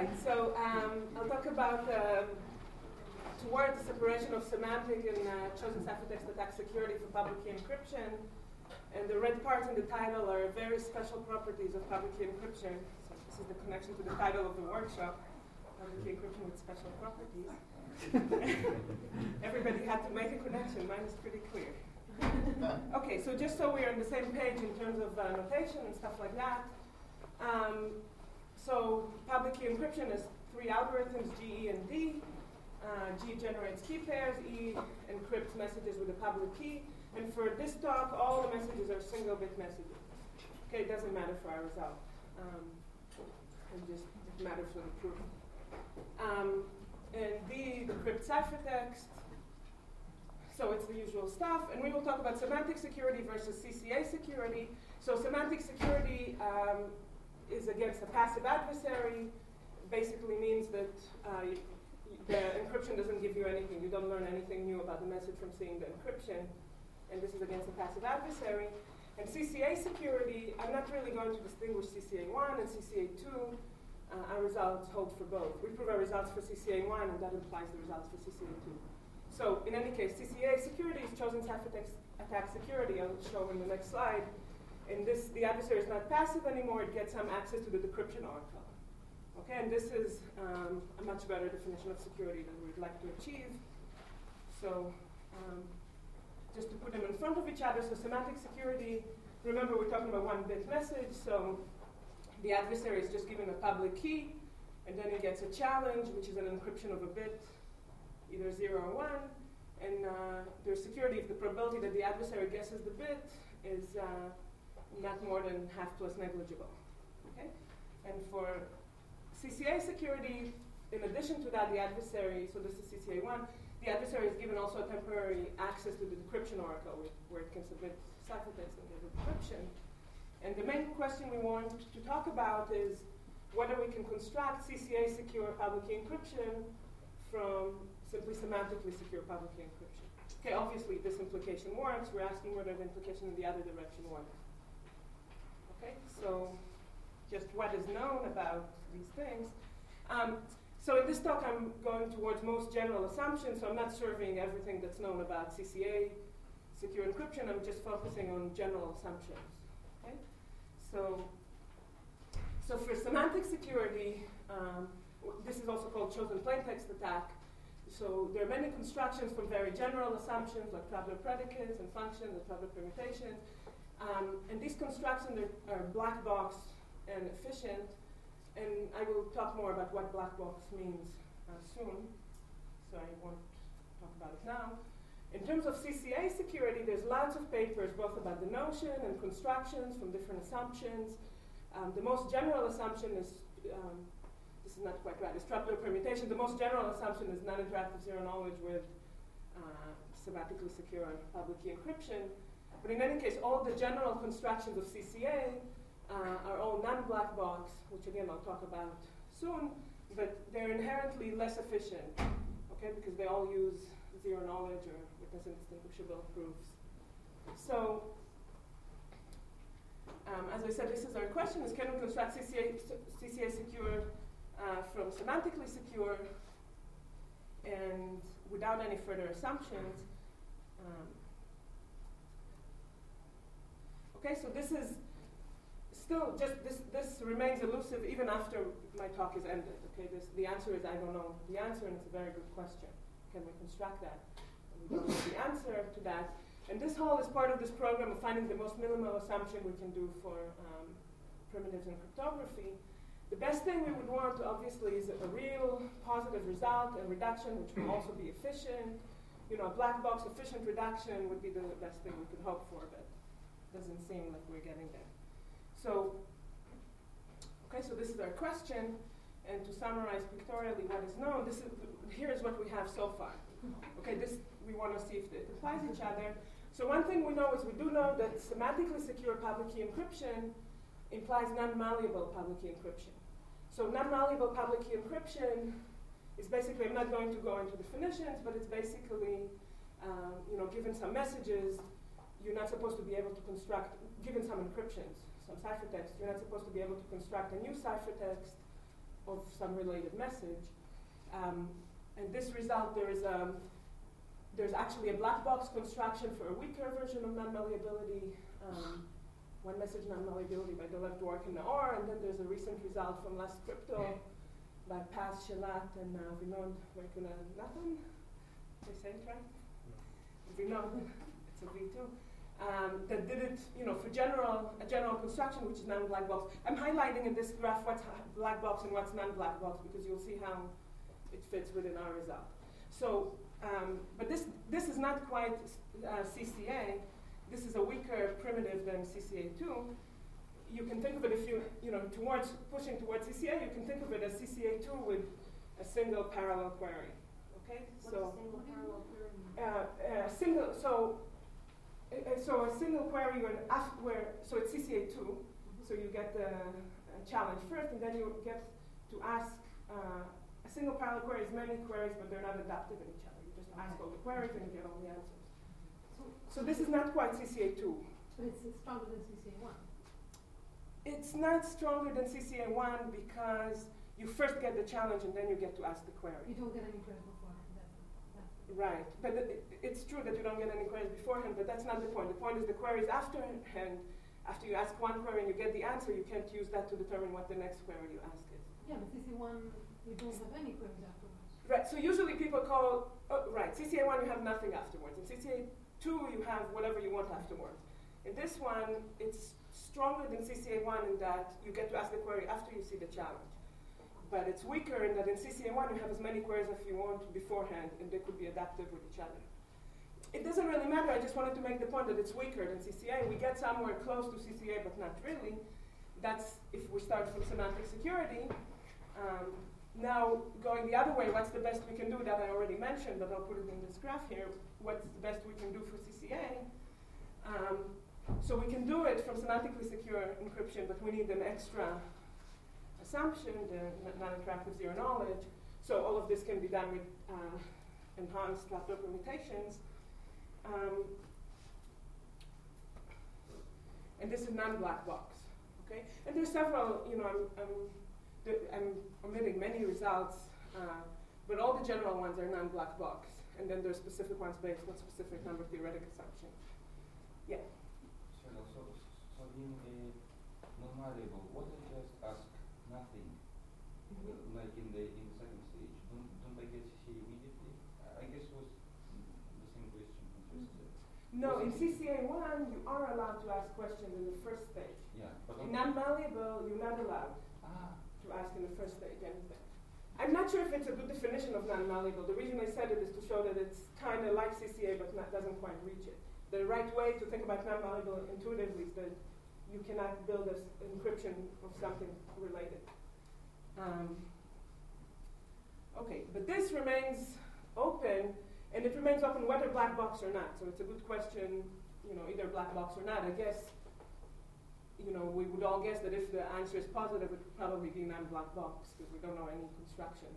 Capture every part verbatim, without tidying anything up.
right, so um, I'll talk about um, toward the separation of semantic and uh, chosen ciphertext attack security for public key encryption. And the red parts in the title are very special properties of public key encryption. So this is the connection to the title of the workshop, public key encryption with special properties. Everybody had to make a connection. Mine is pretty clear. Okay, so just so we're on the same page in terms of uh, notation and stuff like that. Um, so public key encryption is three algorithms, G, E, and D. Uh, G generates key pairs, E encrypts messages with a public key, and for this talk, all the messages are single bit messages. Okay, it doesn't matter for our result. Um, it just it matters for the proof. Um, and D decrypts ciphertext. So it's the usual stuff, and we will talk about semantic security versus C C A security. So semantic security um, is against a passive adversary. Basically means that uh, you, the encryption doesn't give you anything. You don't learn anything new about the message from seeing the encryption, and this is against a passive adversary. And C C A security, I'm not really going to distinguish C C A one and C C A two. Uh, our results hold for both. We prove our results for C C A one, and that implies the results for C C A two. So in any case, C C A security is chosen ciphertext attack security. I'll show in the next slide. And this, the adversary is not passive anymore. It gets some access to the decryption oracle. Okay, and this is um, a much better definition of security than we'd like to achieve. So um, just to put them in front of each other, so semantic security, remember we're talking about one bit message, so the adversary is just given a public key, and then he gets a challenge, which is an encryption of a bit, either zero or one, and uh, there's security if the probability that the adversary guesses the bit is uh, not more than half plus negligible. Okay? And for C C A security, in addition to that, the adversary, so this is C C A one, the adversary is given also temporary access to the decryption oracle, where it can submit ciphertext and get a decryption. And the main question we want to talk about is whether we can construct C C A secure public key encryption from simply semantically secure public key encryption. Okay, obviously this implication works. We're asking whether the implication in the other direction works. Okay, so just what is known about these things. Um, so in this talk, I'm going towards most general assumptions, so I'm not serving everything that's known about C C A secure encryption. I'm just focusing on general assumptions. Okay? So, so for semantic security, um, this is also called chosen plaintext attack. So there are many constructions from very general assumptions, like traveler predicates and functions and traveler permutations. Um, and these constructions are, are black box and efficient, and I will talk more about what black box means uh, soon, so I won't talk about it now. In terms of C C A security, there's lots of papers both about the notion and constructions from different assumptions. Um, the most general assumption is, um, this is not quite right, is traveler permutation. The most general assumption is non-interactive zero knowledge with uh, semantically secure public key encryption. But in any case, all the general constructions of C C A Uh, are all non-black box, which again I'll talk about soon, but they're inherently less efficient, okay, because they all use zero knowledge or witness indistinguishable proofs. So, um, as I said, this is our question, is can we construct C C A, C C A secure uh, from semantically secure and without any further assumptions? Um, okay, so this is Still, just this, this remains elusive even after my talk is ended. Okay, this, the answer is I don't know the answer, and it's a very good question. Can we construct that? And we don't know the answer to that. And this whole is part of this program of finding the most minimal assumption we can do for um, primitives in cryptography. The best thing we would want, obviously, is a, a real positive result, a reduction which will also be efficient. You know, a black box efficient reduction would be the best thing we could hope for, but it doesn't seem like we're getting there. So, okay, so this is our question, and to summarize pictorially what is known, this is, here is what we have so far. Okay, this, we want to see if it applies each other. So one thing we know is we do know that semantically secure public key encryption implies non-malleable public key encryption. So non-malleable public key encryption is basically, I'm not going to go into definitions, but it's basically, um, you know, given some messages, you're not supposed to be able to construct, given some encryptions, some ciphertext, you're not supposed to be able to construct a new ciphertext of some related message. Um, and this result, there is a, there's actually a black box construction for a weaker version of non-malleability, um, one message non-malleability by Dolev, Dwork, and Naor, and then there's a recent result from Last Crypto by Paz, Shelat, and uh, Vinod Vaikunatham. Did I say it right? Vinod, it's a V two. Um, that did it, you know, for general a general construction, which is non-black box. I'm highlighting in this graph what's black box and what's non-black box because you'll see how it fits within our result. So, um, but this this is not quite uh, C C A. This is a weaker primitive than C C A two. You can think of it if you, you know, towards pushing towards C C A, you can think of it as C C A two with a single parallel query. Okay, what so is single parallel query? Uh, uh, single so. Uh, so a single query when af- where so it's C C A two, mm-hmm. So you get the uh, challenge first, and then you get to ask uh, a single parallel query is many queries, but they're not adaptive in each other. You just ask all the queries and you get all the answers. So, so this is not quite C C A two. But it's, it's stronger than C C A one. It's not stronger than C C A one because you first get the challenge and then you get to ask the query. You don't get any queries beforehand. Right, but it, it's true that you don't get any queries beforehand, but that's not the point. The point is the queries afterhand, after you ask one query and you get the answer, you can't use that to determine what the next query you ask is. Yeah, but C C A one, you don't have any queries afterwards. Right, so usually people call, oh, right, C C A one you have nothing afterwards. In C C A two you have whatever you want afterwards. In this one, it's stronger than C C A one in that you get to ask the query after you see the challenge. But it's weaker in that in C C A one you have as many queries as you want beforehand, and they could be adaptive with each other. It doesn't really matter, I just wanted to make the point that it's weaker than C C A. We get somewhere close to C C A, but not really. That's if we start from semantic security. Um, now, going the other way, what's the best we can do? That I already mentioned, but I'll put it in this graph here. What's the best we can do for C C A? Um, so we can do it from semantically secure encryption, but we need an extra assumption, the non-interactive zero knowledge. So all of this can be done with uh, enhanced trapdoor permutations. Um, and this is non-black box. Okay, and there's several. You know, I'm I'm, th- I'm omitting many results, uh, but all the general ones are non-black box, and then there's specific ones based on specific number theoretic assumptions. Yeah. So, so, so in a non-malleable, what I just ask nothing, mm-hmm. uh, like in the in the second stage, don't don't I get C C A immediately? Uh, I guess it was the same question. Mm-hmm. No, in C C A one you are allowed to ask questions in the first stage. Yeah, but in non-malleable you're not allowed ah. to ask in the first stage anything. I'm not sure if it's a good definition of non-malleable. The reason I said it is to show that it's kind of like C C A but not, doesn't quite reach it. The right way to think about non-malleable intuitively is that you cannot build an encryption of something related. Um, okay, but this remains open, and it remains open whether black box or not. So it's a good question, you know, either black box or not. I guess, you know, we would all guess that if the answer is positive, it would probably be non-black box, because we don't know any construction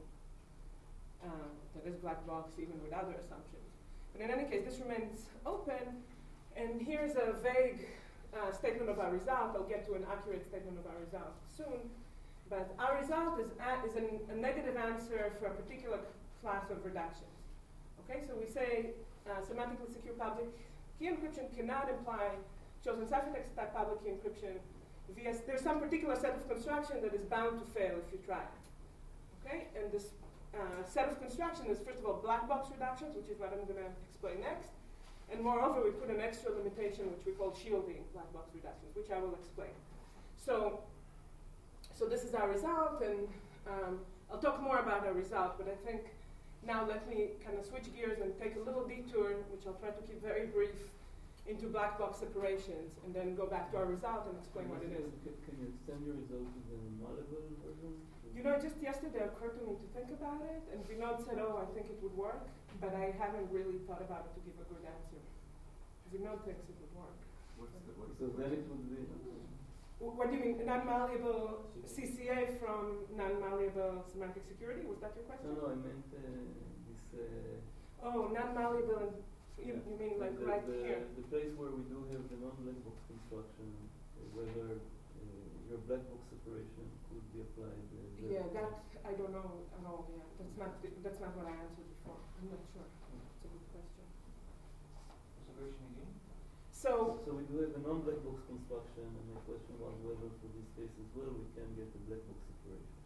um, that is black box, even with other assumptions. But in any case, this remains open, and here's a vague Uh, statement of our result. I'll get to an accurate statement of our result soon. But our result is, a, is an, a negative answer for a particular c- class of reductions. Okay, so we say uh, semantically secure public key encryption cannot imply chosen ciphertext type public key encryption via s- there's some particular set of construction that is bound to fail if you try it. Okay, and this uh, set of construction is first of all black box reductions, which is what I'm going to explain next. And moreover, we put an extra limitation, which we call shielding black box reductions, which I will explain. So, so this is our result, and um, I'll talk more about our result, but I think now let me kind of switch gears and take a little detour, which I'll try to keep very brief, into black box separations, and then go back to our result and explain what it is. Can you extend your result to the malleable version? You know, just yesterday it occurred to me to think about it, and Vinod said, oh, I think it would work, but I haven't really thought about it to give a good answer. Vinod thinks it would work. What's the, what's so the then it would be... What do you mean, non-malleable C C A from non-malleable semantic security? Was that your question? No, no, I meant uh, this... Uh, oh, non-malleable, you, you mean like the, right the, here? The place where we do have the non-black box construction, uh, whether uh, your black box separation could be applied. Uh, Yeah, that I don't know at all. Yeah, that's not the, that's not what I answered before. I'm not sure. It's a good question. What's the question again? So So we do have a non-black box construction, and my question was whether for this case as well we can get a black box separation.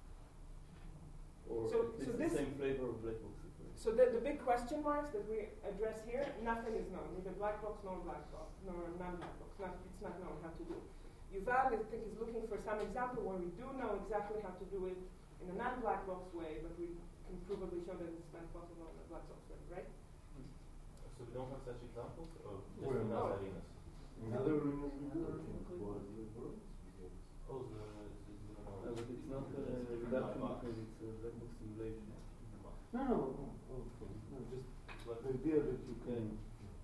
Or So- at least so the this- same flavor of black box separation. So the, the big question marks that we address here, nothing is known. Neither black box nor black box, nor non-black box. Not, it's not known how to do. Yuval, I think, is looking for some example where we do know exactly how to do it in a non-black box way, but we can provably show that it's not possible in a black box way, right? So we don't have such examples, or just Well, in no. other arenas? Another room is was Oh, the, the, the, Uh, but it's not a reduction because it's a black box simulation. No, no, no, no, no, just the idea that you can.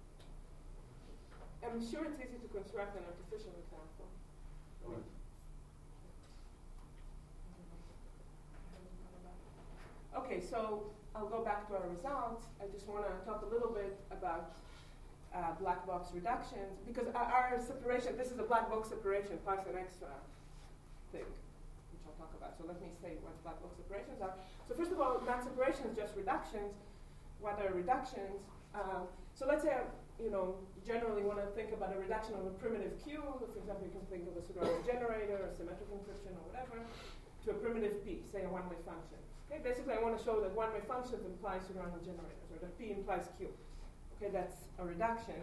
I'm sure it's easy to construct an artificial example. Right. Okay, so I'll go back to our results. I just want to talk a little bit about uh, black box reductions, because our, our separation, this is a black box separation, Python extra thing, which I'll talk about. So let me say what black box separations are. So first of all, not separations, just reductions. What are reductions? Um, so let's say, you know, generally want to think about a reduction of a primitive Q. For example, you can think of a pseudorandom generator or symmetric encryption or whatever, to a primitive P, say a one-way function. Okay, basically I want to show that one-way functions imply pseudorandom generators, or that P implies Q. Okay, that's a reduction.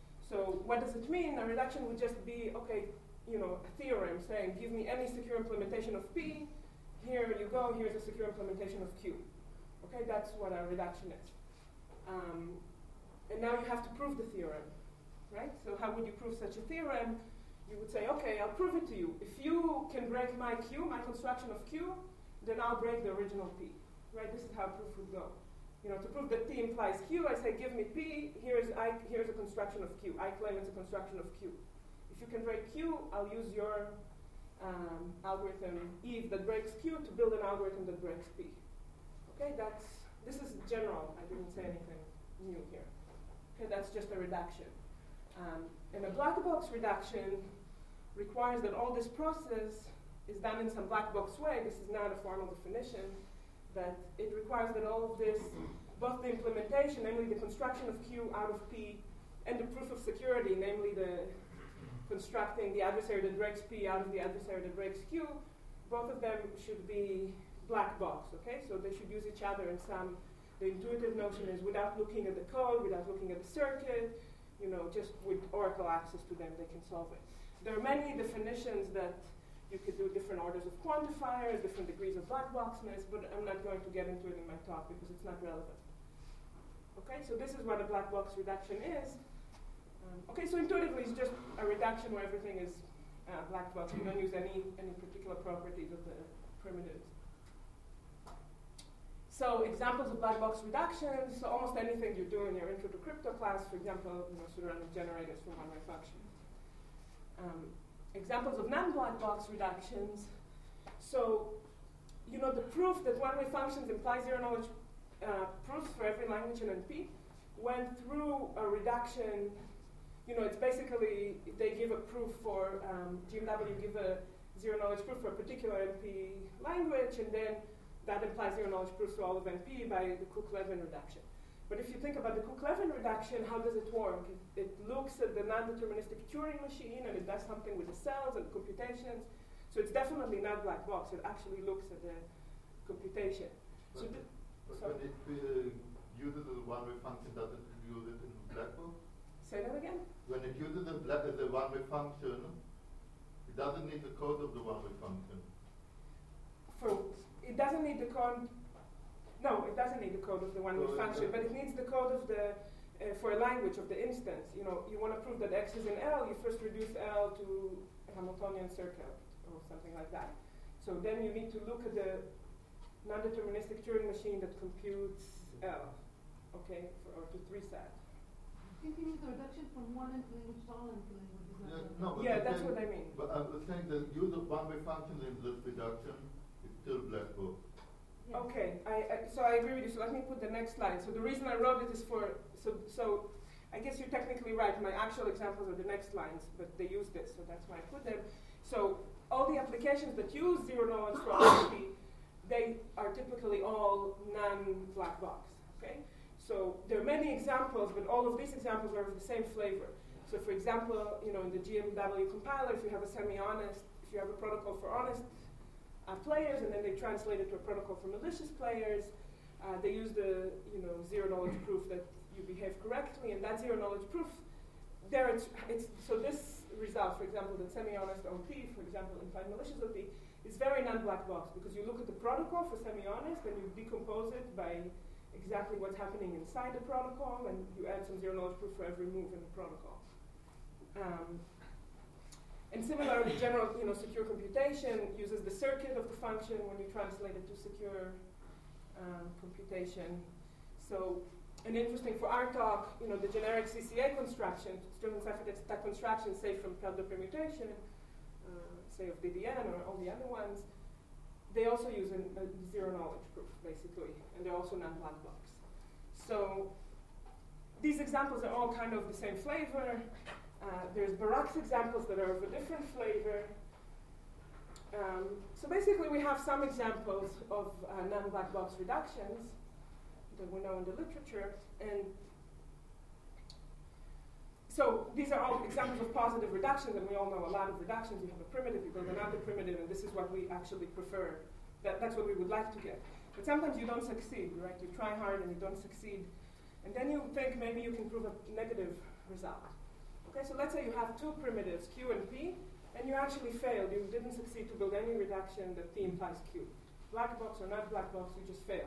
So what does it mean? A reduction would just be, okay, you know, a theorem saying, give me any secure implementation of P, here you go, here's a secure implementation of Q. Okay, that's what a reduction is. Um, and now you have to prove the theorem, right? So how would you prove such a theorem? You would say, okay, I'll prove it to you. If you can break my Q, my construction of Q, then I'll break the original P, right? This is how proof would go. You know, to prove that P implies Q, I say, give me P, here's, I, here's a construction of Q. I claim it's a construction of Q. If you can break Q, I'll use your um, algorithm Eve that breaks Q to build an algorithm that breaks P. Okay, that's, this is general. I didn't say anything new here. Okay, that's just a reduction. Um, and a black box reduction requires that all this process is done in some black box way. This is not a formal definition, but it requires that all of this, both the implementation, namely the construction of Q out of P, and the proof of security, namely the constructing the adversary that breaks P out of the adversary that breaks Q, both of them should be black box, okay? So they should use each other in some, the intuitive notion is without looking at the code, without looking at the circuit, you know, just with Oracle access to them, they can solve it. There are many definitions that you could do different orders of quantifiers, different degrees of black boxness, but I'm not going to get into it in my talk because it's not relevant. Okay, so this is what a black box reduction is. Um, okay, so intuitively it's just a reduction where everything is uh, black box. You don't use any, any particular properties of the primitives. So examples of black box reductions, so almost anything you do in your intro to crypto class, for example, you know, pseudorandom generators for one-way functions. Um, examples of non-black box reductions. So, you know, the proof that one-way functions imply zero-knowledge uh, proofs for every language in N P went through a reduction. You know, it's basically, they give a proof for, um, G M W give a zero-knowledge proof for a particular N P language, and then that implies zero-knowledge proofs for all of N P by the Cook-Levin reduction. But if you think about the Cook-Levin reduction, how does it work? It, it looks at the non-deterministic Turing machine, and it does something with the cells and computations. So it's definitely not black box. It actually looks at the computation. But, So the, but sorry. when it uh, uses the one-way function, does it use it in black box? Say that again? When it uses the, black, the one-way function, it doesn't need the code of the one-way function. For, it doesn't need the code. No, it doesn't need the code of the one-way Oh, function, okay. but it needs the code of the uh, for a language of the instance. You know, you want to prove that X is in L. You first reduce L to a Hamiltonian circle or something like that. So then you need to look at the non-deterministic Turing machine that computes L, okay, for, or to three-sat. I think you need a reduction from one end language to all end language. Is Yeah, that no, but Yeah, the that's thing- what I mean. But I was saying the use of one-way function in this reduction is still black box. Yeah. Okay, I, I, so I agree with you. So let me put the next slide. So the reason I wrote it is for, so, so I guess you're technically right. My actual examples are the next lines, but they use this, so that's why I put them. So So all the applications that use zero knowledge probability, they are typically all non-black box. Okay? So there are many examples, but all of these examples are of the same flavor. So for example, you know, in the G M W compiler, if you have a semi-honest, if you have a protocol for honest uh, players, and then they translate it to a protocol for malicious players, uh, they use the, you know, zero knowledge proof that you behave correctly, and that zero knowledge proof, there it's, it's so this result, for example, that semi-honest O P, for example, implied malicious O P, is very non-black box, because you look at the protocol for semi-honest, and you decompose it by exactly what's happening inside the protocol, and you add some zero knowledge proof for every move in the protocol. Um, and similarly, general, you know, secure computation uses the circuit of the function when you translate it to secure um, computation. So, and interesting for our talk, you know, the generic C C A construction, driven ciphertext construction, say from Peldo permutation, uh, say of D D N or all the other ones, they also use a, a zero knowledge proof, basically, and they're also non-black box. So these examples are all kind of the same flavor. Uh, there's Barak's examples that are of a different flavor. Um, so basically we have some examples of uh, non-black box reductions that we know in the literature. And so these are all examples of positive reductions, and we all know a lot of reductions. You have a primitive, you build another primitive, and this is what we actually prefer. That, that's what we would like to get. But sometimes you don't succeed, right? You try hard and you don't succeed. And then you think maybe you can prove a negative result. Okay, so let's say you have two primitives, Q and P, and you actually failed. You didn't succeed to build any reduction that P implies Q. Black box or not black box, you just failed.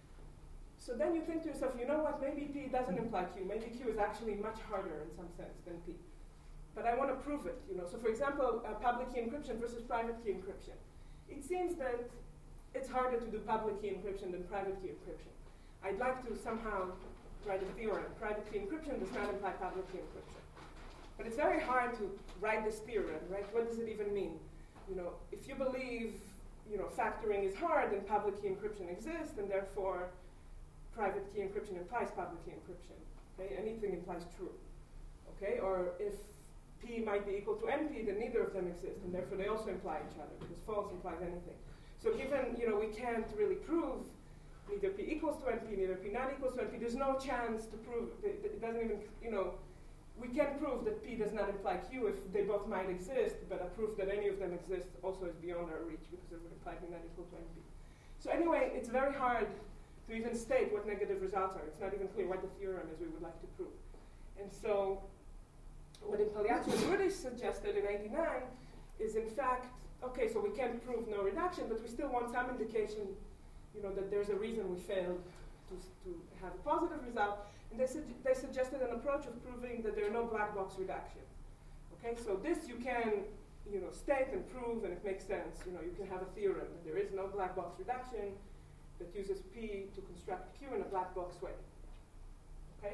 So then you think to yourself, you know what, maybe P doesn't imply Q. Maybe Q is actually much harder in some sense than P. But I want to prove it, you know. So for example, uh, public key encryption versus private key encryption. It seems that it's harder to do public key encryption than private key encryption. I'd like to somehow write a theorem. Private key encryption does not imply public key encryption. But it's very hard to write this theorem, right? What does it even mean? You know, if you believe, you know, factoring is hard, then public key encryption exists, and therefore private key encryption implies public key encryption. Okay, anything implies true. Okay, or if P might be equal to N P, then neither of them exist, and therefore they also imply each other, because false implies anything. So given, you know, we can't really prove neither P equals to N P, neither P not equals to N P, there's no chance to prove, it, it doesn't even, you know, we can prove that P does not imply Q if they both might exist, but a proof that any of them exist also is beyond our reach, because it would imply P not equal to N P. So anyway, it's very hard to even state what negative results are. It's not even clear what the theorem is we would like to prove. And so what Impagliaccio and Rudish suggested in eighty-nine is in fact, okay, so we can't prove no reduction, but we still want some indication, you know, that there's a reason we failed to, to have a positive result. And they, su they suggested an approach of proving that there are no black box reductions. Okay, so this you can, you know, state and prove, and it makes sense. You know, you can have a theorem that there is no black box reduction that uses P to construct Q in a black box way. Okay?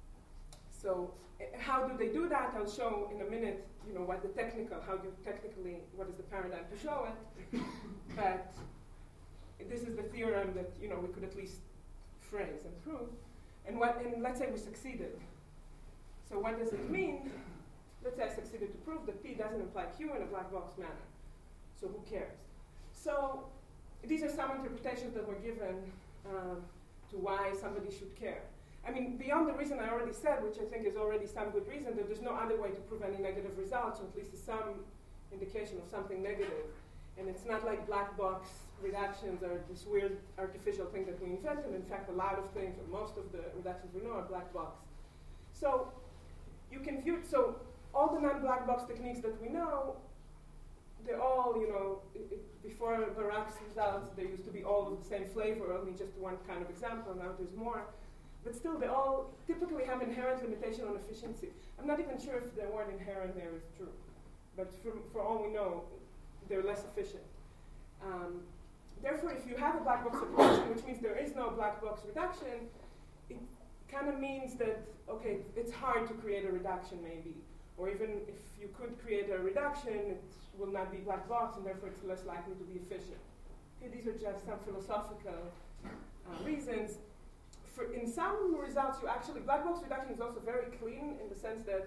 So uh, how do they do that? I'll show in a minute, you know, what the technical, how you technically, what is the paradigm to show it. But this is the theorem that, you know, we could at least phrase and prove. And, what, and let's say we succeeded. So what does it mean? Let's say I succeeded to prove that P doesn't imply Q in a black box manner. So who cares? So these are some interpretations that were given um, to why somebody should care. I mean, beyond the reason I already said, which I think is already some good reason, that there's no other way to prove any negative results, or at least some indication of something negative. And it's not like black box reductions are this weird artificial thing that we invented. In fact, a lot of things, or most of the reductions we know are black box. So you can view, so all the non-black box techniques that we know, they're all, you know, it, it, before Barak's results, there used to be all of the same flavor, only just one kind of example, now there's more. But still, they all typically have inherent limitation on efficiency. I'm not even sure if the word inherent there is true. But for, for all we know, they're less efficient. Um, therefore, if you have a black box operation, which means there is no black box reduction, it kind of means that, okay, it's hard to create a reduction maybe. Or even if you could create a reduction, it will not be black box, and therefore it's less likely to be efficient. Okay, these are just some philosophical uh, reasons. For in some results, you actually, black box reduction is also very clean in the sense that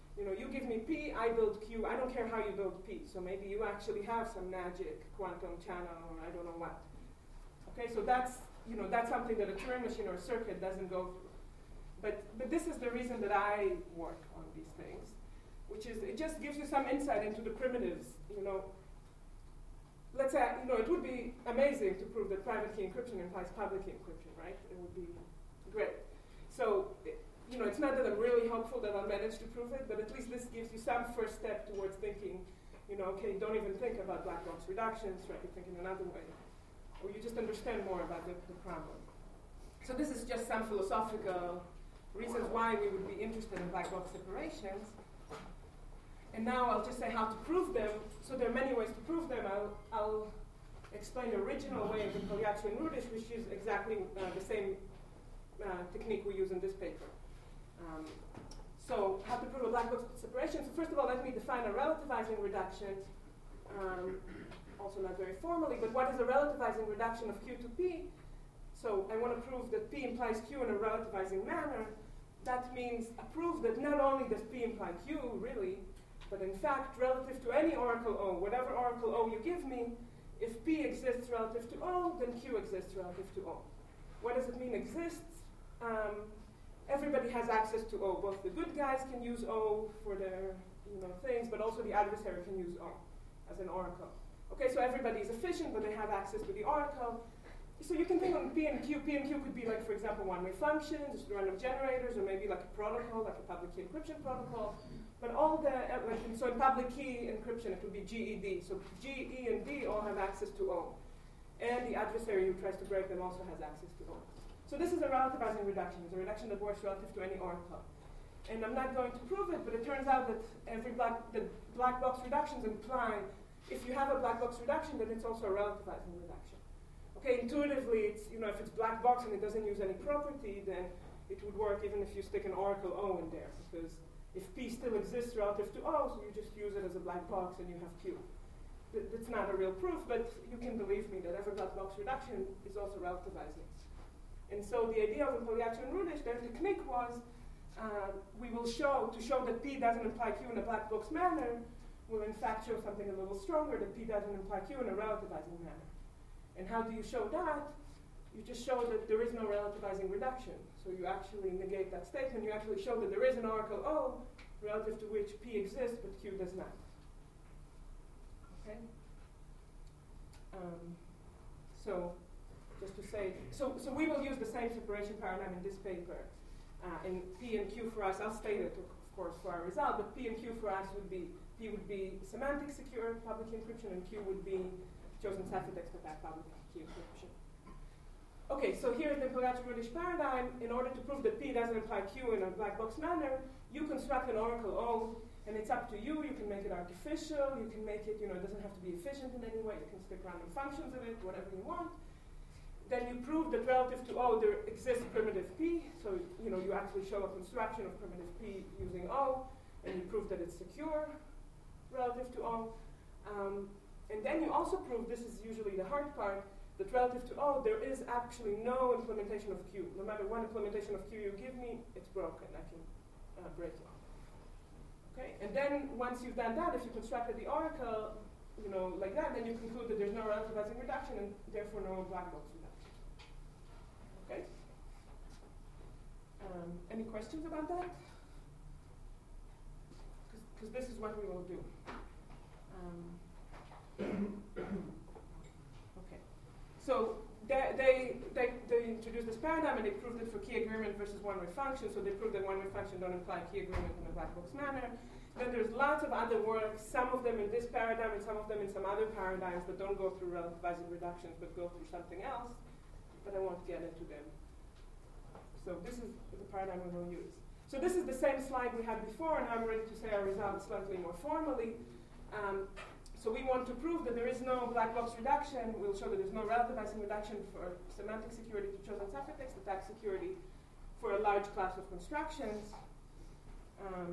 You know, you give me P, I build Q. I don't care how you build P. So maybe you actually have some magic quantum channel or I don't know what. Okay, so that's, you know, that's something that a Turing machine or a circuit doesn't go through. But, but this is the reason that I work on these things, which is it just gives you some insight into the primitives. You know, let's say, you know, it would be amazing to prove that private key encryption implies public key encryption, right? It would be great. So, it, you know, it's not that I'm really hopeful that I'll manage to prove it, but at least this gives you some first step towards thinking, you know, okay, don't even think about black box reductions, try to think in another way. Or you just understand more about the, the problem. So this is just some philosophical reasons why we would be interested in black box separations. And now I'll just say how to prove them. So there are many ways to prove them. I'll, I'll explain the original way of Togliaccio and Rudish, which is exactly uh, the same uh, technique we use in this paper. Um, so how to prove a black box separation. So first of all, let me define a relativizing reduction. Um, also not very formally, but what is a relativizing reduction of Q to P? So I want to prove that P implies Q in a relativizing manner. That means a proof that not only does P imply Q, really, but in fact, relative to any oracle O, whatever oracle O you give me, if P exists relative to O, then Q exists relative to O. What does it mean exists? Um, everybody has access to O. Both the good guys can use O for their you know, things, but also the adversary can use O as an oracle. Okay, so everybody is efficient, but they have access to the oracle. So you can think on P and Q. P and Q could be like, for example, one-way functions, just random generators, or maybe like a protocol, like a public key encryption protocol. But all the, uh, like, so in public key encryption, it would be G E D. So G, E, and D all have access to O. And the adversary who tries to break them also has access to O. So this is a relativizing reduction. It's a reduction that works relative to any oracle. And I'm not going to prove it, but it turns out that every black, the black box reductions imply, if you have a black box reduction, then it's also a relativizing reduction. Okay, intuitively, it's, you know, if it's black box and it doesn't use any property, then it would work even if you stick an oracle O in there, because if P still exists relative to O, so you just use it as a black box and you have Q. Th that's not a real proof, but you can believe me that every black box reduction is also relativizing. And so the idea of Togliaccio and Rudish, their technique was, uh, we will show, to show that P doesn't imply Q in a black box manner, will in fact show something a little stronger, that P doesn't imply Q in a relativizing manner. And how do you show that? You just show that there is no relativizing reduction. So you actually negate that statement. You actually show that there is an oracle O relative to which P exists, but Q does not. Okay? Um, so, just to say, so, so we will use the same separation paradigm in this paper. Uh, and P and Q for us, I'll state it, of course, for our result, but P and Q for us would be, P would be semantic secure public key encryption, and Q would be chosen ciphertext attack public key encryption. Okay, so here's the Togliaccio-Rudish paradigm. In order to prove that P doesn't imply Q in a black box manner, you construct an oracle O, and it's up to you. You can make it artificial. You can make it, you know, it doesn't have to be efficient in any way. You can stick random functions in it, whatever you want. Then you prove that relative to O, there exists primitive P. So, you know, you actually show a construction of primitive P using O, and you prove that it's secure relative to O. Um, and then you also prove, this is usually the hard part, that relative to O, there is actually no implementation of Q. No matter what implementation of Q you give me, it's broken. I can uh, break it. Okay? And then once you've done that, if you constructed the oracle, you know, like that, then you conclude that there's no relativizing reduction and therefore no black box reduction. Okay? Um, any questions about that? Because this is what we will do. Um, okay. So they, they, they, they introduced this paradigm and they proved it for key agreement versus one-way function. So they proved that one-way function don't imply key agreement in a black box manner. Then there's lots of other work, some of them in this paradigm and some of them in some other paradigms that don't go through relativizing reductions but go through something else. But I won't get into them. So this is the paradigm we will use. So this is the same slide we had before, and I'm ready to say our results slightly more formally. Um, so we want to prove that there is no black box reduction. We'll show that there's no relativizing reduction for semantic security to chosen ciphertext, attack security for a large class of constructions. Um,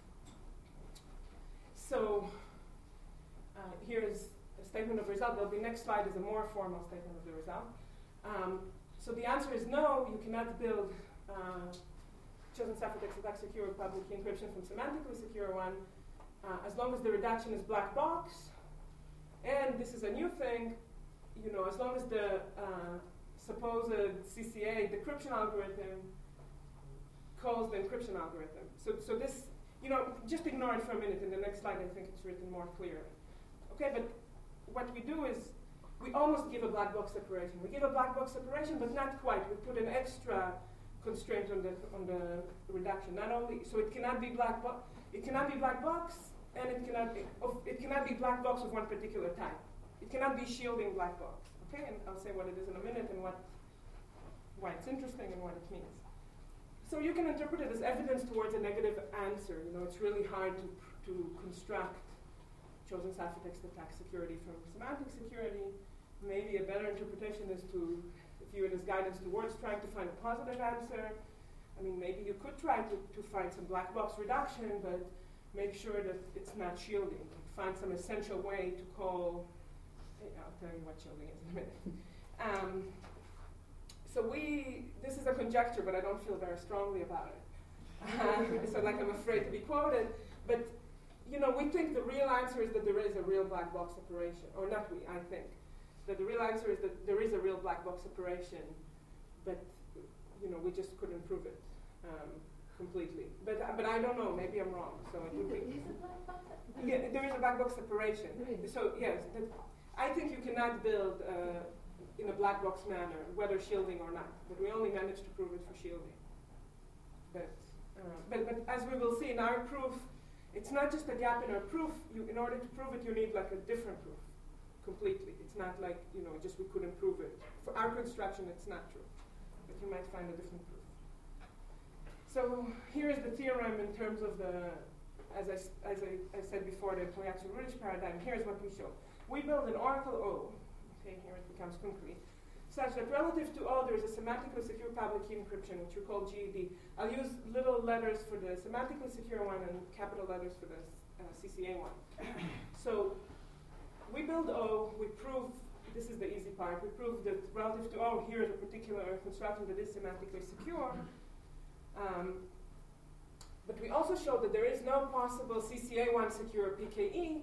so uh, here is a statement of result. The next slide is a more formal statement of the result. Um, so the answer is no, you cannot build uh, chosen ciphertext attack secure public key encryption from semantically secure one, uh, as long as the redaction is black box, and this is a new thing, you know, as long as the uh, supposed C C A decryption algorithm calls the encryption algorithm. So, so this, you know, just ignore it for a minute. In the next slide, I think it's written more clearly. Okay, but what we do is we almost give a black box separation. We give a black box separation, but not quite. We put an extra constraint on the on the reduction. Not only so it cannot be black box, it cannot be black box, and it cannot be of, it cannot be black box of one particular type. It cannot be shielding black box. Okay, and I'll say what it is in a minute and what why it's interesting and what it means. So you can interpret it as evidence towards a negative answer. You know, it's really hard to to construct chosen ciphertext attack security from semantic security. Maybe a better interpretation is to view it as guidance towards trying to find a positive answer. I mean, maybe you could try to, to find some black box reduction, but make sure that it's not shielding. Find some essential way to call, I'll tell you what shielding is in a minute. Um, so we, this is a conjecture, but I don't feel very strongly about it. Uh, so like I'm afraid to be quoted, but you know, we think the real answer is that there is a real black box operation, or not we, I think. That the real answer is that there is a real black box operation, but you know, we just couldn't prove it um, completely. But uh, but I don't know, maybe I'm wrong. So it would be. Yeah, there is a black box separation. So yes, that, I think you cannot build uh, in a black box manner, whether shielding or not. But we only managed to prove it for shielding. But uh, but but as we will see in our proof, it's not just a gap in our proof. You, in order to prove it, you need like a different proof, completely. It's not like, you know, just we couldn't prove it. For our construction, it's not true, but you might find a different proof. So here is the theorem in terms of the, as I, as I, I said before, the Poyatzin-Rudich paradigm. Here's what we show. We build an oracle O, okay, here it becomes concrete, such that relative to O, there's a semantically secure public key encryption, which we call G E D. I'll use little letters for the semantically secure one and capital letters for the uh, C C A one. So we build O, we prove, this is the easy part, we prove that relative to O, here is a particular construction that is semantically secure. Um, but we also show that there is no possible C C A one secure P K E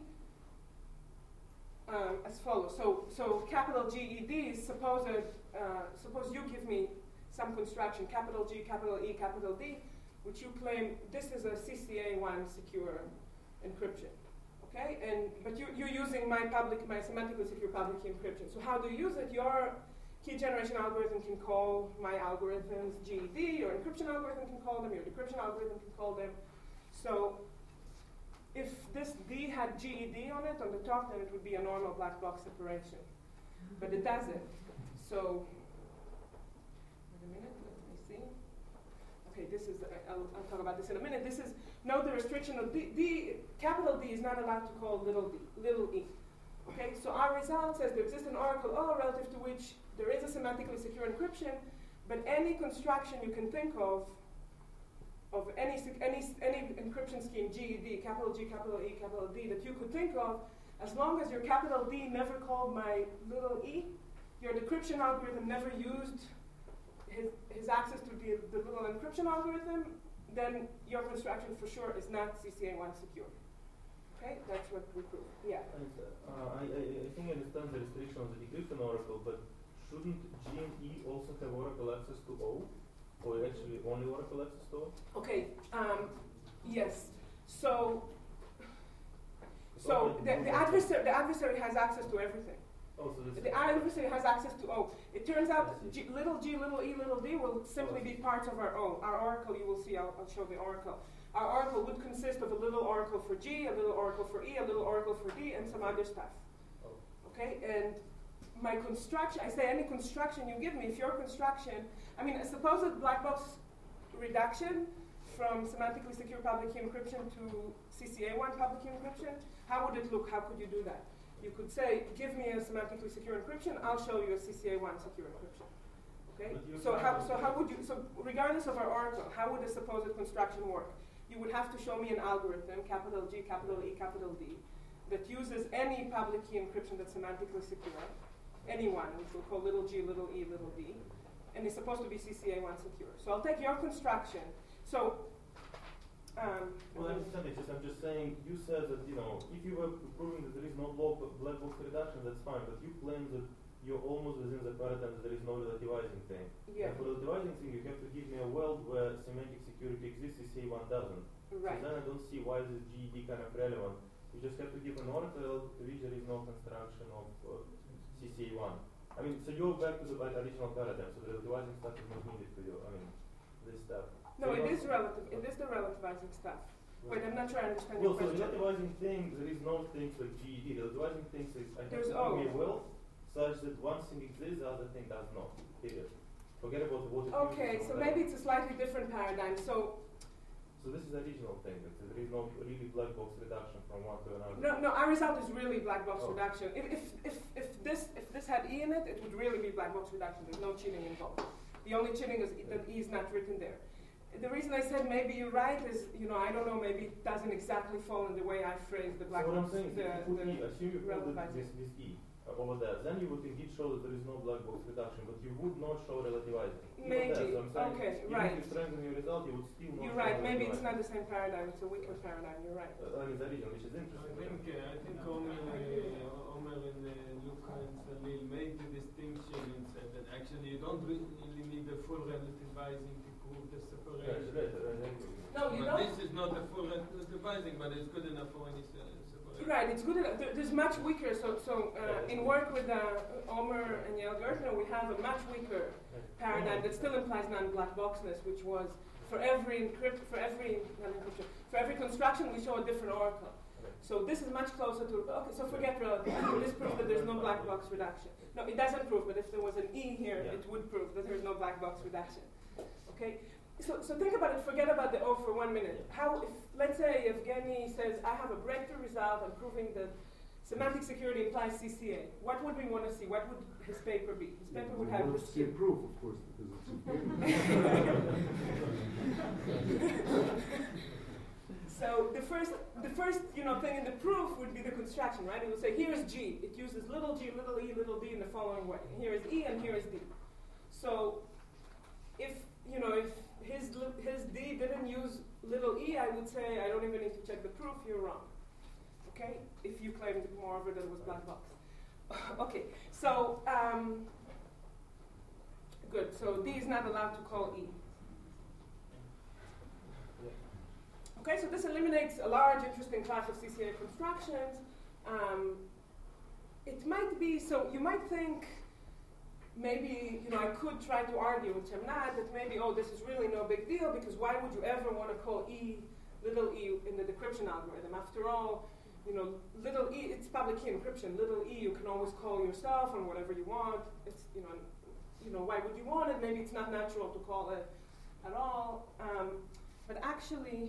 um, as follows. So, so capital G E D, suppose, uh, suppose you give me some construction, capital G, capital E, capital D, which you claim this is a C C A one secure encryption. Okay, and but you, you're using my public, my semantically secure public key encryption. So how do you use it? Your key generation algorithm can call my algorithms G E D, your encryption algorithm can call them, your decryption algorithm can call them. So if this D had G E D on it, on the top, then it would be a normal black box separation. But it doesn't. So, wait a minute, let me see. Okay, this is, I'll, I'll talk about this in a minute. This is, note the restriction of D, D, capital D is not allowed to call little d, little e. Okay, so our result says there exists an oracle O relative to which there is a semantically secure encryption, but any construction you can think of, of any, any, any encryption scheme, G E D, capital G, capital E, capital D, that you could think of, as long as your capital D never called my little e, your decryption algorithm never used his, his access to the, the little encryption algorithm, then your construction for sure is not C C A one secure. Okay, that's what we prove. Yeah. And, uh, I, I, I think I understand the restriction of the decryption oracle, but shouldn't G and E also have oracle access to O? Or actually only oracle access to O? Okay, um, yes. So, so the, the, adversary, the adversary has access to everything. Oh, so this The adversary has access to O. It turns out G, little g, little e, little d will simply be parts of our O. Our oracle, you will see, I'll, I'll show the oracle. Our oracle would consist of a little oracle for G, a little oracle for E, a little oracle for D, and some other stuff. Oh. Okay, and my construction, I say any construction you give me, if your construction, I mean, suppose a black box reduction from semantically secure public key encryption to C C A one public key encryption, how would it look? How could you do that? You could say, give me a semantically secure encryption, I'll show you a C C A one secure encryption. Okay? So how, so how would you, so regardless of our oracle, how would a supposed construction work? You would have to show me an algorithm, capital G, capital E, capital D, that uses any public key encryption that's semantically secure, any one, which we'll call little g, little e, little d, and is supposed to be C C A one secure. So I'll take your construction, So, um, Well, I understand. It's just I'm just saying. You said that you know if you were proving that there is no block black box reduction, that's fine. But you claim that you're almost within the paradigm that there is no relativizing thing. yeah, And for relativizing thing, you have to give me a world where semantic security exists. C C A one doesn't. right. So then I don't see why this G E D kind of relevant. You just have to give an oracle relative to which there is no construction of uh, C C A one. I mean, so you're back to the like, original paradigm. So the relativizing stuff is not needed for you. I mean, this stuff. No, So it you're is not- relative. It is the relativizing stuff. Wait, I'm not sure I understand Well, your so the question. relativizing thing, there is no things like G E D. The relativizing thing says I have There's to give me a O. world such that one thing exists, the other thing does not. Period. Forget about what it Okay, uses so or maybe whatever. it's a slightly different paradigm. So, So this is the original thing. That there is no really black box reduction from one to another. no, no, our result is really black box Oh. reduction. If, if, if, if this if this had E in it, it would really be black box reduction. There's no cheating involved. The only cheating is that E is not written there. The reason I said maybe you're right is, you know, I don't know, maybe it doesn't exactly fall in the way I phrased the black so what I'm box. saying is, the, if you put the E, assume you put relativizing. this, this E uh, over there, then you would indeed show that there is no black box reduction, but you would not show relativizing. Even Maybe. there, so I'm saying, Okay, even right. if you strengthen your result, you would still not You're show right. Maybe it's relativizing. not the same paradigm. It's a weaker paradigm. You're right. Uh, I mean, the original, which is I interesting. think, uh, I think Omer, uh, Omer and uh, Luca and Salil made the distinction and said that actually you don't really need the full relativizing to prove the Yeah, separation. right, right, I agree. No, you but don't. this is not a full relativizing, but it's good enough for any se- separation. Right, it's good. Enough. There- There's much weaker. So, so uh, in work with uh, Omer and Yael Gertner, we have a much weaker paradigm that still implies non-black boxness, which was for every encrypt, for every not encryption, for every construction, we show a different oracle. So this is much closer to. Okay, so forget relativity. This proves that there's no black box reduction. No, it doesn't prove. But if there was an E here, Yeah. it would prove that there's no black box reduction. Okay. So, so think about it. Forget about the O for one minute. How, if let's say Evgeny says, "I have a breakthrough result. I'm proving that semantic security implies C C A." What would we want to see? What would his paper be? His paper would have this. see proof, of course, because it's So the first, the first, you know, thing in the proof would be the construction, right? It would say, here is G. It uses little g, little e, little d in the following way. And here is E, and here is D. So, if you know, if his li- his D didn't use little e, I would say I don't even need to check the proof. You're wrong. Okay? If you claimed moreover that it was black box. Okay. So, um, good. So D is not allowed to call E. Okay, so this eliminates a large, interesting class of C C A constructions. Um, it might be, so you might think, maybe, you know, I could try to argue, which I'm not, that maybe, oh, this is really no big deal, because why would you ever want to call E, little e, in the decryption algorithm? After all, you know, little e, it's public key encryption. Little e, you can always call yourself on whatever you want. It's, you know, you know, why would you want it? Maybe it's not natural to call it at all. Um, but actually,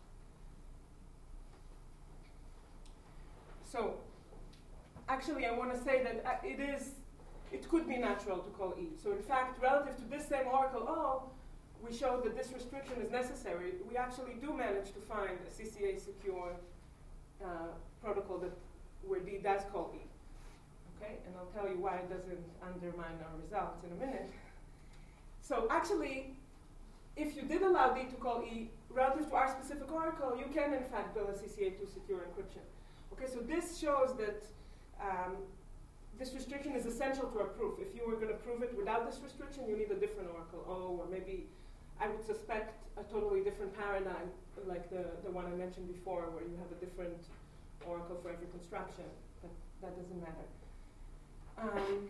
So, actually, I want to say that uh, it is, it could be natural to call E. So, in fact, relative to this same oracle, oh, we showed that this restriction is necessary. We actually do manage to find a C C A secure uh, protocol that where D does call E. Okay, and I'll tell you why it doesn't undermine our results in a minute. So, actually, if you did allow D to call E relative to our specific oracle, you can in fact build a C C A two secure encryption. Okay, so this shows that um, this restriction is essential to our proof. If you were going to prove it without this restriction, you need a different oracle. Oh, or maybe I would suspect a totally different paradigm, like the, the one I mentioned before, where you have a different oracle for every construction. But that doesn't matter. Um,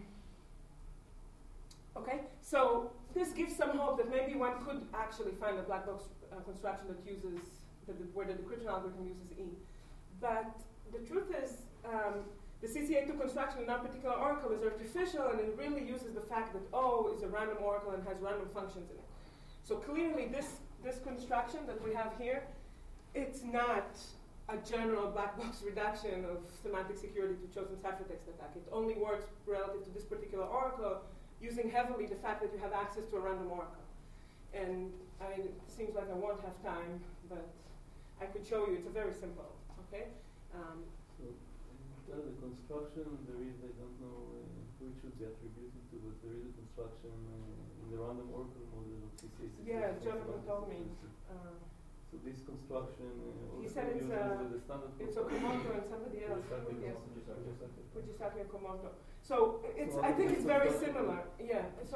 okay, so this gives some hope that maybe one could actually find a black box uh, construction that uses, that the, where the decryption algorithm uses E. But the truth is, um, the C C A two construction in that particular oracle is artificial, and it really uses the fact that O is a random oracle and has random functions in it. So clearly, this, this construction that we have here, it's not a general black box reduction of semantic security to chosen ciphertext attack. It only works relative to this particular oracle, using heavily the fact that you have access to a random oracle. And I mean, it seems like I won't have time, but I could show you. It's a very simple. Okay. Um, So, in the construction, there is, I don't know uh, who it should be attributed to, but there is a construction uh, in the random oracle model of C C this Yeah, exists Jonathan as told well. me. Uh, So this construction uh, He also said it's, uses uh, the standard it's construction. Okamoto and somebody else. Fujisaki Yes. Fujisaki. Fujisaki and Komodo. So it's, So I think this it's very construction- similar. Yeah. So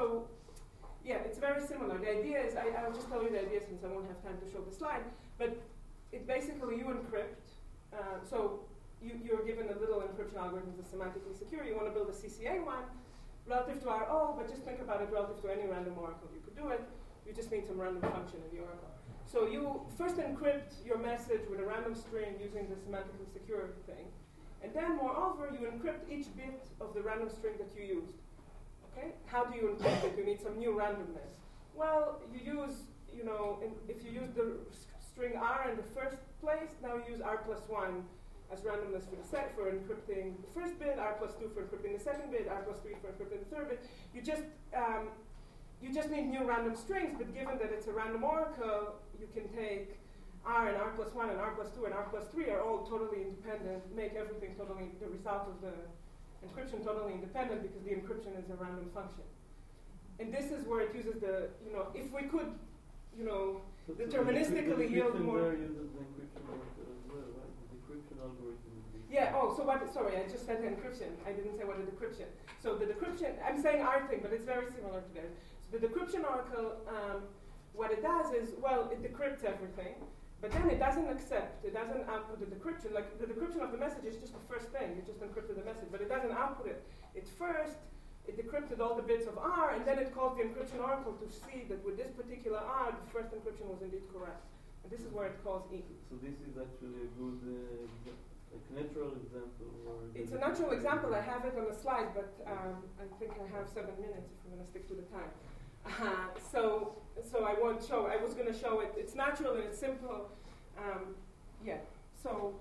yeah, it's very similar. The idea is, I, I'll just tell you the idea since I won't have time to show the slide. But it basically you encrypt. Uh, so you, you're given a little encryption algorithm that's semantically secure. You want to build a C C A one relative to R O, but just think about it relative to any random oracle. You could do it. You just need some random function in the oracle. So you first encrypt your message with a random string using the semantically secure thing. And then, moreover, you encrypt each bit of the random string that you used. Okay? How do you encrypt it? You need some new randomness. Well, you use, you know, in, if you use the s- string R in the first place, now you use R plus one as randomness for the set for encrypting the first bit, R plus two for encrypting the second bit, R plus three for encrypting the third bit. You just um, you just need new random strings, but given that it's a random oracle, you can take R and R plus one and R plus two and R plus three are all totally independent, make everything totally, the result of the encryption totally independent because the encryption is a random function. And this is where it uses the, you know, if we could, you know, So- so the deterministically decryption yield more. there uses the encryption oracle as well, right? The decryption algorithm. is- Yeah, oh, so what, sorry, I just said the encryption. I didn't say what a decryption. So the decryption, I'm saying R thing, but it's very similar to that. So the decryption oracle, um, what it does is, well, it decrypts everything, but then it doesn't accept, it doesn't output the decryption. Like the decryption of the message is just the first thing, you just encrypted the message, but it doesn't output it. It first, it decrypted all the bits of R, and then it calls the encryption oracle to see that with this particular R, the first encryption was indeed correct. And this is where it calls E. So this is actually a good, uh, exa- like natural example. Or It's the a natural decryption example. I algorithm. have it on the slide, but um, I think I have seven minutes if we're going to stick to the time. Uh, so, so I won't show. I was going to show it. It's natural and it's simple. Um, yeah. So,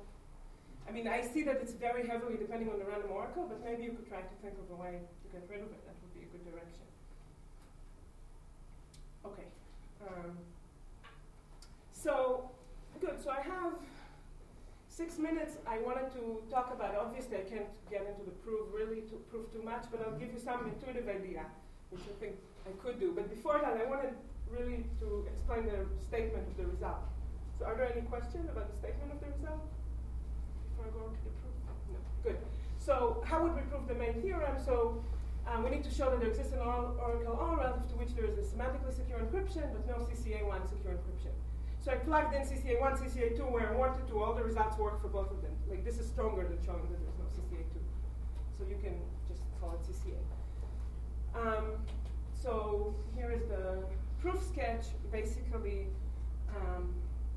I mean, I see that it's very heavily depending on the random oracle, but maybe you could try to think of a way to get rid of it. That would be a good direction. Okay. Um, so, good. So I have six minutes. I wanted to talk about. Obviously, I can't get into the proof really to prove too much, but I'll give you some intuitive idea, which I think I could do. But before that, I wanted really to explain the statement of the result. So are there any questions about the statement of the result before I go on to the proof? No. Good. So how would we prove the main theorem? So um, we need to show that there exists an or- oracle O relative to which there is a semantically secure encryption, but no C C A one secure encryption. So I plugged in C C A one, C C A two where I wanted to. All the results work for both of them. Like this is stronger than showing that there's no C C A two. So you can just call it C C A. Um, so here is the proof sketch. Basically, um,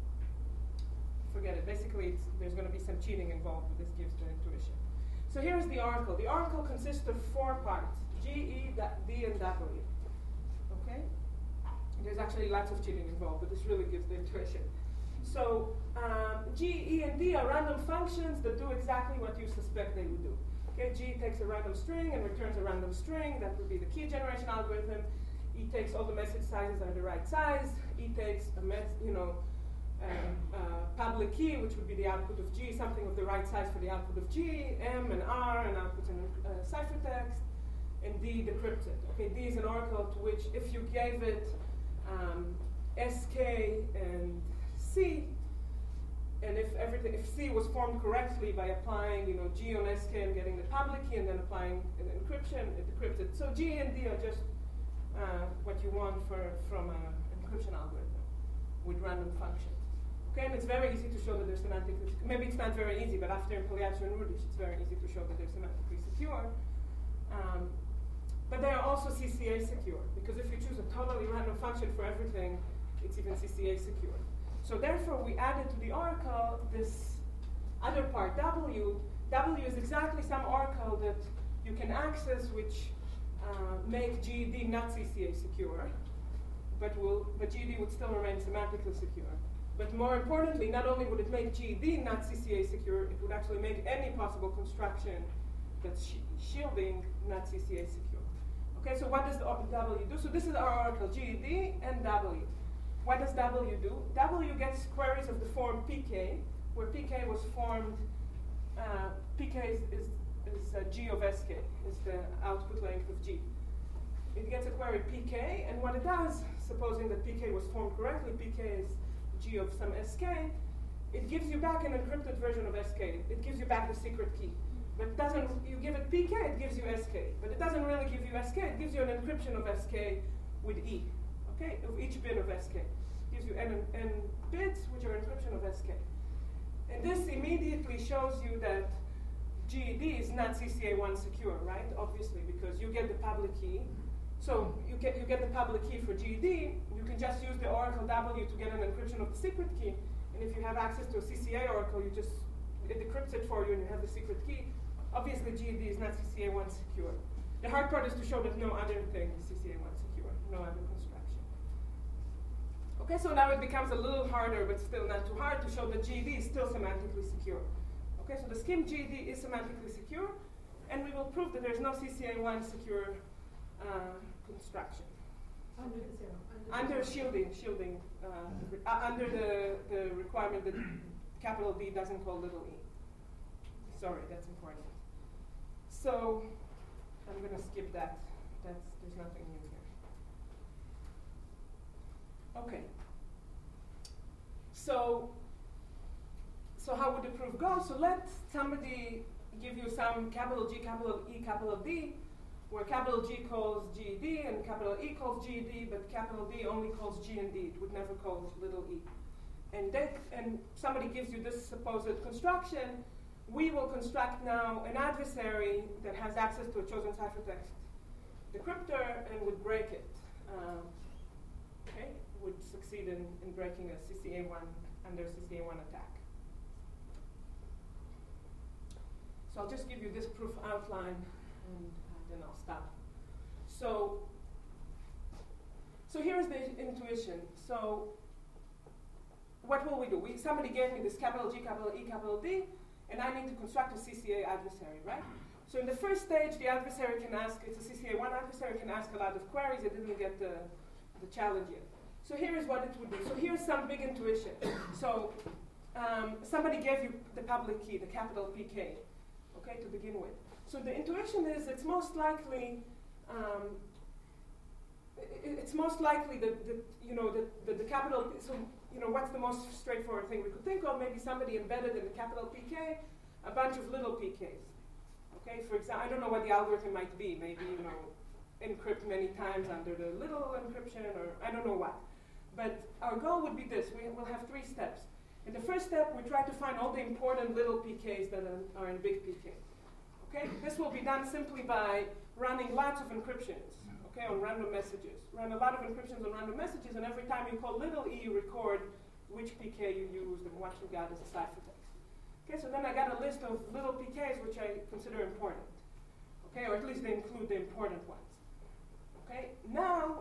forget it. Basically, it's, there's going to be some cheating involved, but this gives the intuition. So here's the oracle. The oracle consists of four parts: G, E, D, and W. Okay. There's actually lots of cheating involved, but this really gives the intuition. So um, G, E, and D are random functions that do exactly what you suspect they would do. Okay, G takes a random string and returns a random string. That would be the key generation algorithm. E takes all the message sizes are the right size. E takes a mess, you know, um, uh, public key, which would be the output of G, something of the right size for the output of G. M and R and outputs in uh, ciphertext. And D decrypts it. Okay, D is an oracle to which, if you gave it um, S K and C, and if everything, if C was formed correctly by applying, you know, G on S K and getting the public key, and then applying an encryption, it decrypts it. So G and D are just uh, what you want for from an encryption algorithm with random functions. Okay, and it's very easy to show that they're semantically. Maybe it's not very easy, but after Pagliaccio and Rudish, it's very easy to show that they're semantically secure. Um, but they are also C C A secure, because if you choose a totally random function for everything, it's even C C A secure. So therefore, we added to the oracle this other part, W. W is exactly some oracle that you can access, which uh, make G E D not C C A secure, but will, but G E D would still remain semantically secure. But more importantly, not only would it make G E D not C C A secure, it would actually make any possible construction that's sh shielding not C C A secure. Okay, so what does W do? So this is our oracle, G E D and W. What does W do? W gets queries of the form P K, where P K was formed, uh, P K is, is, is uh, G of S K, is the output length of G. it gets a query P K, and what it does, supposing that P K was formed correctly, P K is G of some S K, it gives you back an encrypted version of S K. It gives you back the secret key. But it doesn't, you give it P K, it gives you S K. But it doesn't really give you S K, it gives you an encryption of S K with E, okay, of each bit of S K. It gives you N, N bits, which are encryption of S K. And this immediately shows you that G E D is not C C A one secure, right? Obviously, because you get the public key. So you get you get the public key for G E D, you can just use the Oracle W to get an encryption of the secret key. And if you have access to a C C A Oracle, you just, it decrypts it for you and you have the secret key. Obviously, G E D is not C C A one secure. The hard part is to show that no other thing is C C A one secure, no other construction. Okay, so now it becomes a little harder, but still not too hard, to show that G E D is still semantically secure. Okay, so the scheme G E D is semantically secure, and we will prove that there's no C C A one secure uh, construction. Under the zero. Under shielding, shielding, uh, uh, under the, the requirement that capital D doesn't call little e. Sorry, that's important. So I'm going to skip that. That's, there's nothing new here. Okay. So, so how would the proof go? So let somebody give you some capital G, capital E, capital D, where capital G calls G E D and capital E calls G E D, but capital D only calls G and D. It would never call little e. And they, and somebody gives you this supposed construction. We will construct now an adversary that has access to a chosen ciphertext decryptor and would break it. Um, okay, would succeed in, in breaking a C C A one under C C A one attack. So I'll just give you this proof outline, and then I'll stop. So, so here's the intuition. So, what will we do? We, somebody gave me this capital G, capital E, capital D, and I need to construct a C C A adversary, right? So in the first stage, the adversary can ask, it's a C C A one adversary, can ask a lot of queries. It didn't get the, the challenge yet. So here is what it would do. So here's some big intuition. So um, somebody gave you the public key, the capital P K, okay, to begin with. So the intuition is it's most likely, um, it, it's most likely that, that you know, that, that the capital, so, you know, what's the most straightforward thing we could think of? Maybe somebody embedded in the capital P K a bunch of little P Ks. Okay, for example, I don't know what the algorithm might be. Maybe, you know, encrypt many times under the little encryption, or I don't know what. But our goal would be this. We will have three steps. In the first step, we try to find all the important little P Ks that are, are in big P K. Okay, this will be done simply by running lots of encryptions, okay, on random messages. Run a lot of encryptions on random messages, and every time you call little e, you record which P K you used and what you got as a ciphertext. Okay, so then I got a list of little P Ks which I consider important. Okay, or at least they include the important ones. Okay, now,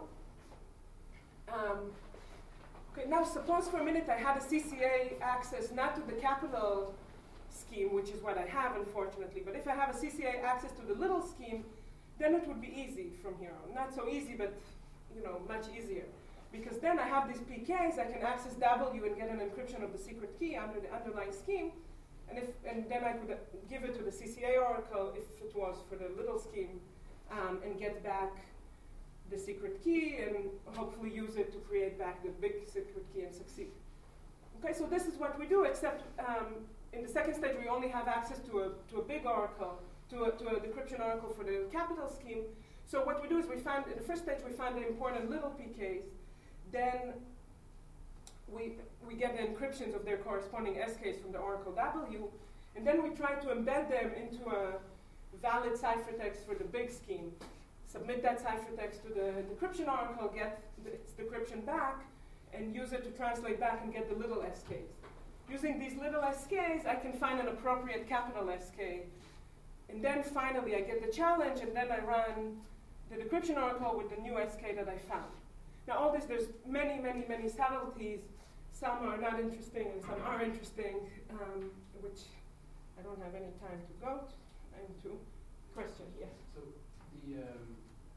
um, okay, now suppose for a minute I had a C C A access not to the capital scheme, which is what I have, unfortunately, but if I have a C C A access to the little scheme, then it would be easy from here on. Not so easy, but, you know, much easier. Because then I have these P Ks, I can access W and get an encryption of the secret key under the underlying scheme, and if and then I could uh, give it to the C C A oracle if it was for the little scheme, um, and get back the secret key and hopefully use it to create back the big secret key and succeed. Okay, so this is what we do, except um, in the second stage we only have access to a to a big oracle, to a, to a decryption oracle for the capital scheme. So what we do is we find, in the first stage we find the important little P Ks, then we, we get the encryptions of their corresponding S Ks from the oracle W, and then we try to embed them into a valid ciphertext for the big scheme, submit that ciphertext to the decryption oracle, get its decryption back, and use it to translate back and get the little S Ks. Using these little S Ks, I can find an appropriate capital S K, and then finally I get the challenge, and then I run the decryption oracle with the new S K that I found. Now all this, there's many, many, many subtleties. Some are not interesting and some are interesting, um, which I don't have any time to go to, into. Question, yes? So the, um,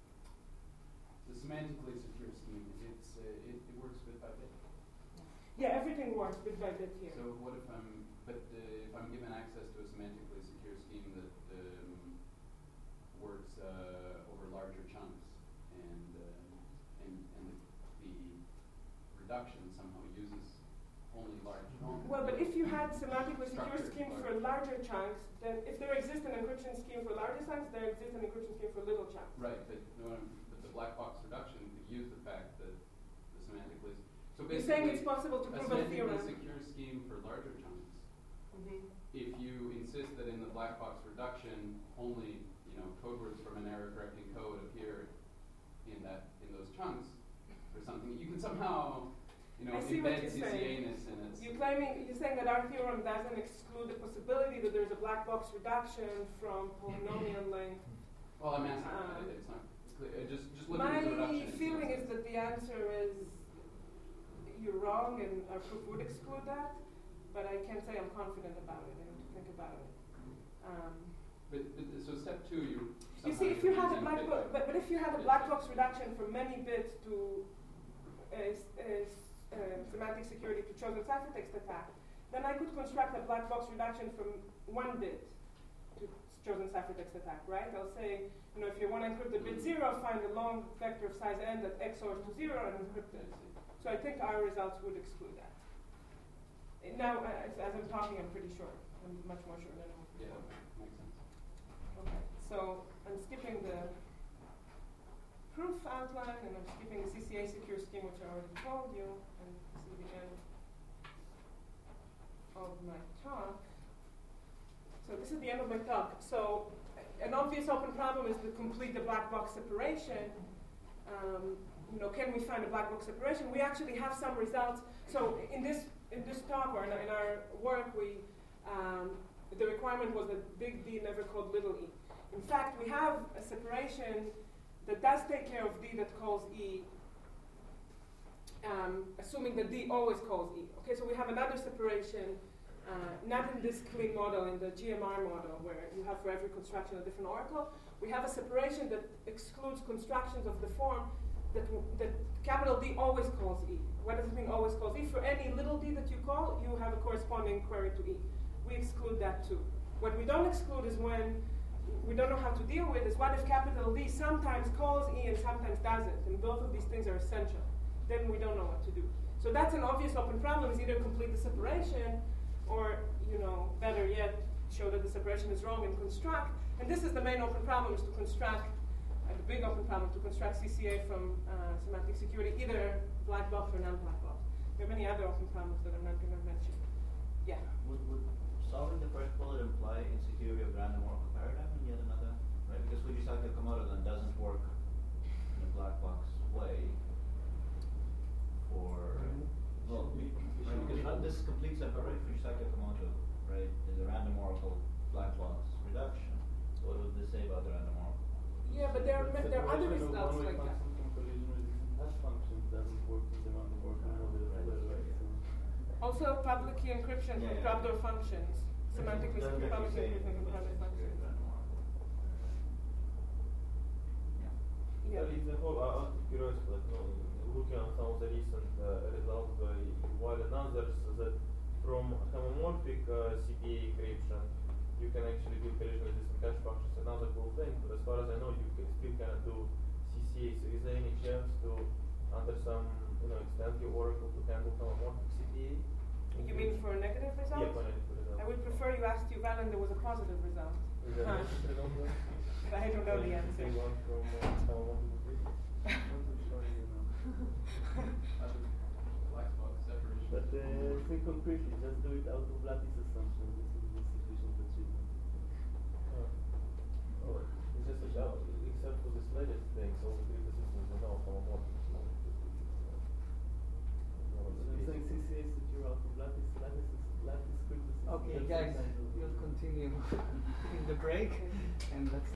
the semantically secure scheme, it's, uh, it, it works bit by bit? Yeah, everything works bit by bit here. So what if I'm, but uh, if I'm given access to a semantically secure scheme that um, works uh, over larger chunks, and uh, and and the, the reduction somehow uses only large. Well, but if you had semantically secure Structured scheme for large. larger chunks, then if there exists an encryption scheme for larger chunks, there exists an encryption scheme for little chunks. Right, but, no, but the black box reduction could use the fact that the semantically so You're saying it's basically possible to a prove a semantically theorem. secure scheme for larger chunks. Mhm. If you insist that in the black box reduction only, you know, code words from an error correcting code appear in that in those chunks or something, you can somehow, you know, I see what embed you're C C A saying. ness in it. You're claiming, you're saying that our theorem doesn't exclude the possibility that there's a black box reduction from polynomial length. Well, I'm asking, Um, uh, it's not clear. Uh, just just looking My at the reduction. it feeling seems- is that the answer is you're wrong and our proof would exclude that, but I can't say I'm confident about it. I have to think about it. Um, But, but so step two, you. You see, if you had a black box, but, but if you had a black box reduction from many bits to uh, s- uh, s- uh, semantic security to chosen ciphertext attack, then I could construct a black box reduction from one bit to chosen ciphertext attack, right? I'll say, you know, if you want to encrypt the bit zero, find a long vector of size n that X O R to zero and encrypt it. So I think our results would exclude that. Uh, Now, uh, as, as I'm talking, I'm pretty sure. I'm much more sure than I was Yeah, before. makes sense. Okay, so I'm skipping the proof outline and I'm skipping the C C A secure scheme, which I already told you, and this is the end of my talk. So this is the end of my talk. So an obvious open problem is to complete the black box separation. Um, you know, can we find a black box separation? We actually have some results. So in this in this talk or in, in our work, we um, the requirement was that big D never called little e. In fact, we have a separation that does take care of D that calls E, um, assuming that D always calls E. Okay, so we have another separation, uh, not in this clean model, in the G M R model, where you have for every construction a different oracle. We have a separation that excludes constructions of the form that, w that capital D always calls E. What does it mean always calls E? For any little d that you call, you have a corresponding query to E. We exclude that too. What we don't exclude is when we don't know how to deal with is what if capital D sometimes calls E and sometimes doesn't, and both of these things are essential. Then we don't know what to do. So that's an obvious open problem, is either complete the separation or, you know, better yet, show that the separation is wrong and construct. And this is the main open problem, is to construct, uh, the big open problem, to construct C C A from uh, semantic security, either black box or non-black box. There are many other open problems that I'm not going to mention. Yeah? Would, would solving the first bullet imply insecurity of random oracle paradigm in yet another, right? Because Fujisaki Komodo then doesn't work in a black box way for, well, we, right, because not, this complete separate Fujisaki Komodo, right, is a random oracle black box reduction. So what would this say about the random oracle? Yeah, but there are, ma- there are other Separation of results one-way like that. function from collision-resistant hash functions doesn't work with the random oracle model as well, right? So Also, public key encryption Yeah, from yeah. trapdoor functions. Semantically Doesn't secure public key actually say encryption from anything private about functions. random oracle. Yeah. Yeah. Well, it's a whole out of curiosity, like, you know, looking at some of the recent uh, results by While and others, that from homomorphic uh, C P A encryption, you can actually do collision-resistant cache functions. Another cool thing, but as far as I know, you can still cannot do C C A. So is there any chance to, under some, you know, extend your oracle to handle homomorphic C P A? You mean for a negative result? Yeah, for a negative result. I would prefer you asked Yuval and there was a positive result. Is there Huh. a negative result there? But I don't know the Like, answer. say one from uh, homomorphic encryption? not too sure, you know. Other black box separation. But uh, think concretely, just do it out of lattice assumption. This is the sufficient achievement. Uh, oh, it's just like, uh, except for this latest thing, so the three systems are now homomorphic. So it's just, uh, one of the So I'm saying basic- C C A secure out of lattice, lattice, is- lattice cryptosystem. Okay, That's guys, some kind of- we'll continue in the break, and let's